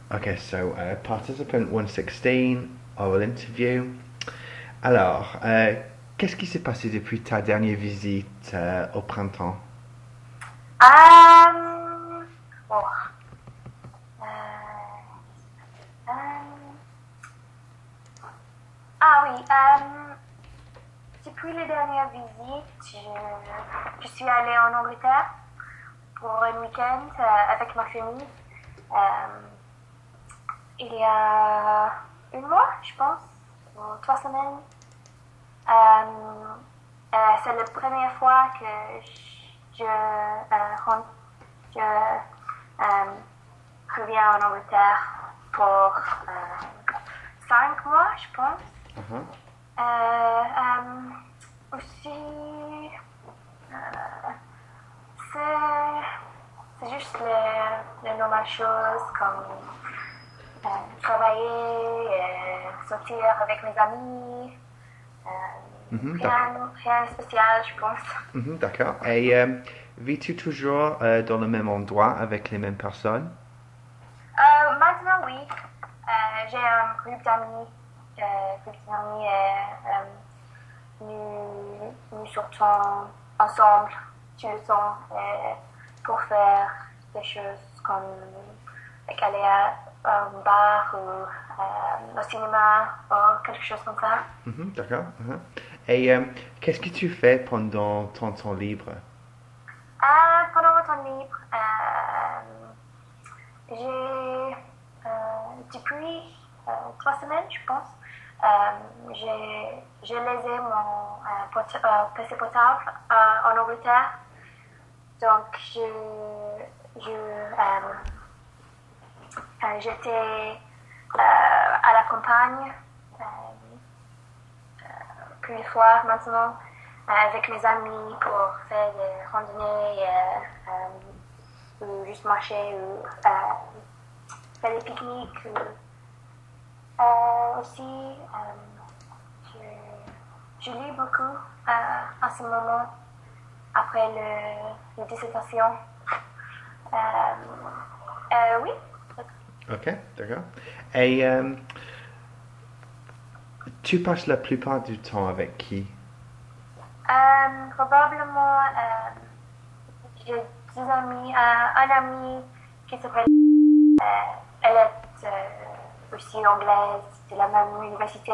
Okay, so participant 116, oral interview. Alors, qu'est-ce qui s'est passé depuis ta dernière visite au printemps? Bon. Euh, euh, oui, depuis les dernières visites, je suis allée en Angleterre pour un week-end avec ma famille. Euh, il y a une mois, je pense, ou 3 semaines. C'est la première fois que je reviens en Angleterre pour 5 mois, je pense. Uh-huh. Aussi, c'est juste les normales choses comme travailler, sortir avec mes amis. Rien de spécial, je pense. D'accord. Et vis-tu toujours dans le même endroit avec les mêmes personnes? Maintenant, oui. J'ai un groupe d'amis. Et nous sortons ensemble tout le temps pour faire des choses comme aller à un bar ou au cinéma ou quelque chose comme ça. D'accord. Uh-huh. Et qu'est-ce que tu fais pendant ton temps libre? Pendant mon temps libre, j'ai, depuis 3 semaines, je pense, j'ai laissé mon PC portable en Angleterre. Donc, j'étais à la campagne plusieurs fois maintenant avec mes amis pour faire des randonnées ou juste marcher ou faire des pique-niques. Aussi, je lis beaucoup en ce moment après la dissertation. Oui. Ok, d'accord. Et tu passes la plupart du temps avec qui? Probablement, j'ai deux amis, un ami qui s'appelle, elle est aussi anglaise de la même université,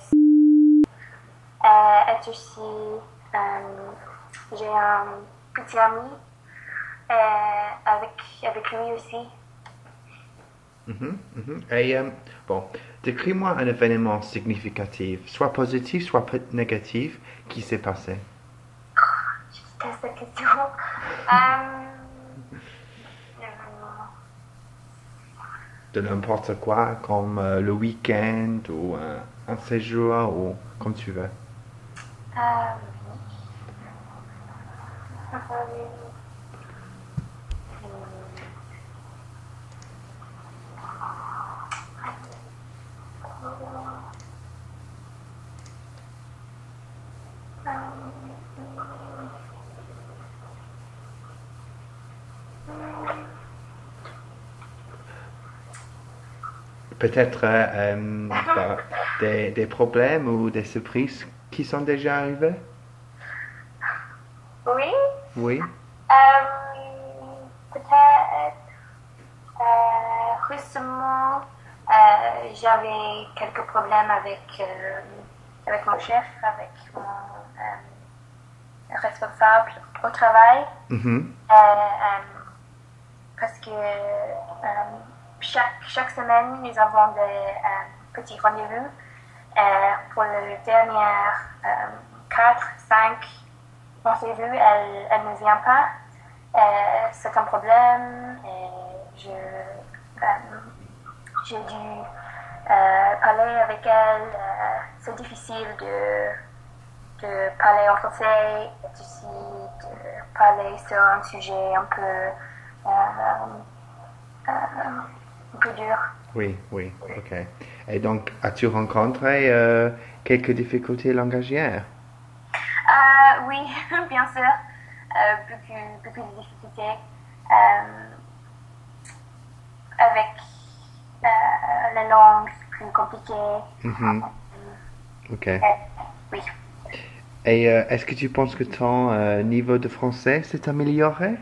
est aussi, j'ai un petit ami avec lui aussi. Et bon, décris-moi un événement significatif, soit positif, soit négatif, qui s'est passé. Je déteste cette question. Euh, De n'importe quoi, comme le week-end ou un séjour ou comme tu veux. euh, Peut-être des problèmes ou des surprises qui sont déjà arrivés? oui. Oui. Peut-être récemment, j'avais quelques problèmes avec mon chef, avec mon responsable au travail. Parce que chaque semaine, nous avons des petits rendez-vous. Pour les dernières 4, 5 rendez-vous, elle ne vient pas. C'est un problème et j'ai dû parler avec elle. C'est difficile de parler en français et aussi de parler sur un sujet un peu dur. Oui, oui, ok. Et donc, as-tu rencontré quelques difficultés langagières? Oui, bien sûr. Beaucoup de difficultés avec la langue plus compliquée. Mhm. Ok. Oui. Et est-ce que tu penses que ton niveau de français s'est amélioré?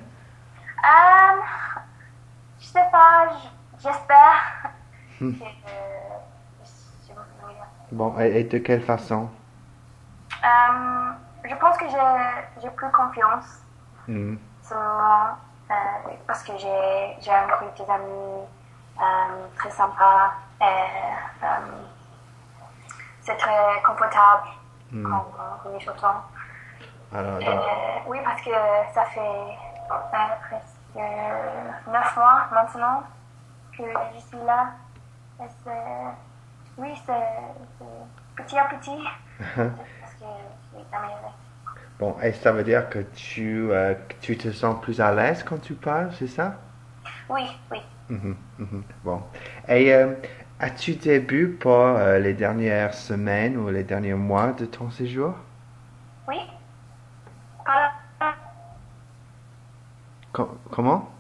Je sais pas, j'espère Hmm. que oui. Bon, et de quelle façon? Je pense que j'ai plus confiance Hmm. ce moment parce que j'ai un groupe des amis très sympa et c'est très confortable Hmm. quand on est sur le temps. Alors, donc, Oui, parce que ça fait presque 9 mois maintenant que je suis là. Et oui, c'est petit à petit parce que je suis améliorée. bon, et ça veut dire que tu te sens plus à l'aise quand tu parles, c'est ça? Oui, oui. Mhm, mhm. Bon. Et as-tu des buts pour les dernières semaines ou les derniers mois de ton séjour? Oui. Pardon. Comment?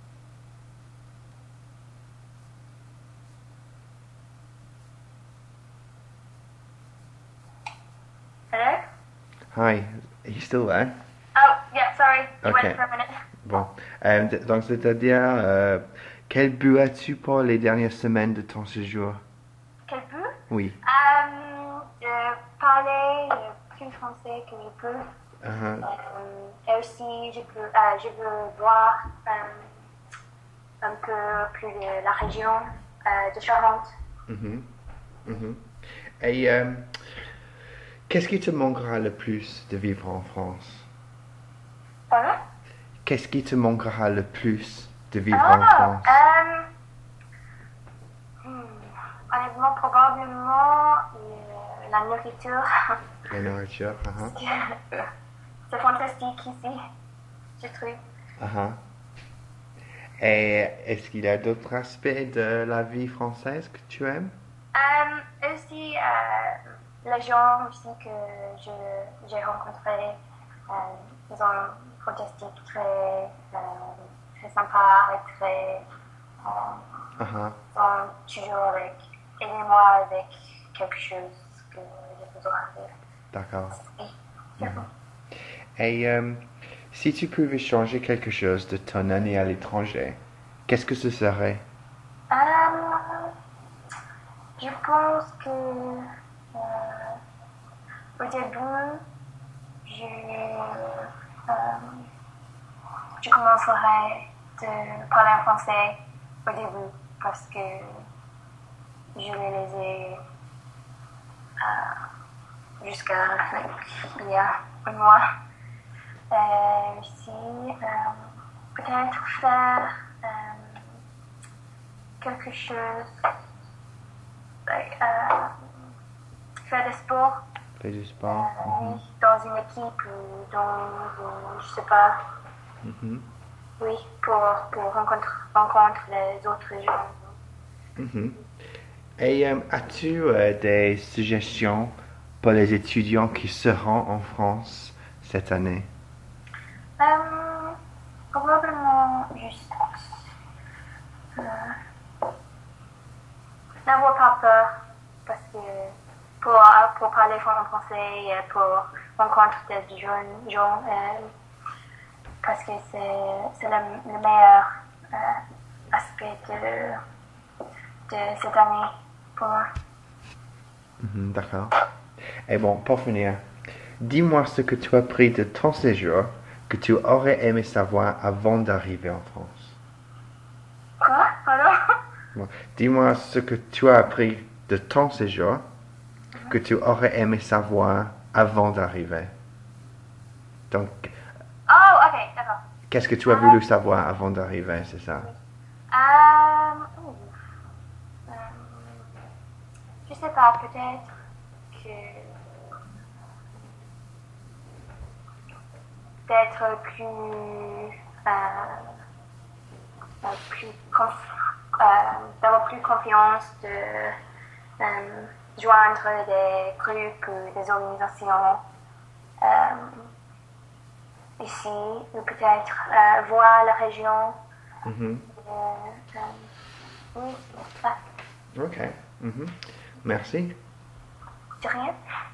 Hello? Hi, are you still there? Oh, yeah, sorry. You Ok. went for a minute. Bon. Donc, c'est-à-dire, quel but as-tu pour les dernières semaines de ton séjour? Quel but? Oui. Parler le plus français que je peux. Uh-huh. Et aussi, je veux voir un peu plus de la région de Charente. Mhm, mhm. Et qu'est-ce qui te manquera le plus de vivre en France? Pardon? Qu'est-ce qui te manquera le plus de vivre en Ah, France? honnêtement, probablement la nourriture. La nourriture, uh-huh. C'est fantastique ici, je trouve. Uh-huh. Et est-ce qu'il y a d'autres aspects de la vie française que tu aimes? Aussi, les gens aussi que j'ai rencontrés, ils sont fantastiques, très sympas et très, Uh-huh. sont toujours avec, aidez-moi avec quelque chose que j'ai besoin de. D'accord. Oui, c'est Mhm. bon. Et si tu pouvais changer quelque chose de ton année à l'étranger, qu'est-ce que ce serait? Je pense que au début, je, euh, je commencerai de parler en français au début parce que je les ai jusqu'à il y a un mois. Aussi, peut-être faire quelque chose, like, faire des sports. Fais du sport. Oui, dans une équipe ou je sais pas, Mhm. oui, pour rencontrer les autres gens. Mhm. Et as-tu des suggestions pour les étudiants qui seront en France cette année? Probablement juste n'avoir pas peur parce que pour parler en français, pour rencontrer des jeunes gens, parce que c'est le meilleur aspect de cette année pour moi. Mhm, d'accord. Et bon, pour finir, dis-moi ce que tu as appris de ton séjour que tu aurais aimé savoir avant d'arriver en France. Quoi? Pardon? Bon, dis-moi ce que tu as appris de ton séjour que tu aurais aimé savoir avant d'arriver. Donc, Oh, ok, d'accord. qu'est-ce que tu as voulu savoir avant d'arriver, c'est ça? Ouh, euh, je sais pas, peut-être que d'être plus d'avoir plus confiance, de joindre des groupes ou des organisations ici, ou peut-être voir la région. Mhm. Oui, ça. Ok. Mhm. Merci. De rien.